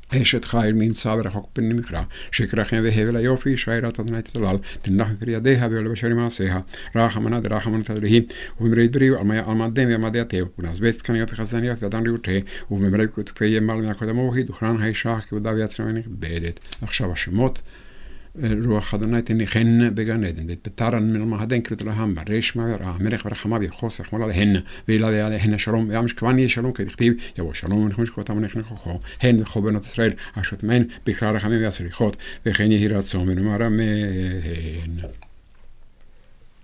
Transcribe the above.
אשת חיל מנצא ורחוק פני מקרא, שקרחם והבל היופי, שיירת אדוני תתלל, תנח בפרי ידיה ועולה בשערי מעשיה, רחמנא דרחמנא תדריהי, ובמראית בריאו על מעדיהם ועמדי התאו, ונעזבץ תקניות וחזניות ועדן ריותיה, ובמראית כתפי ימל מהקוד המוהי, דוכרן הישח כבודה ויצרנה ונכבדת. עכשיו השמות, רוח אדוני תניחן בגן עדן, ותפטרן מן המהדן קראת להם, רשמה ורעה, מלך ורחמה ויחוס יחמול עליהן, ואילה ועליהן השלום, והמשכבן יהיה שלום כדכתיב, יבוא שלום ונחם משכבתם ונכנכו, הן וכל בנות ישראל, אשר תמיין בקרא רחמים והצריחות, וכן יהי רצון ונאמר אמן.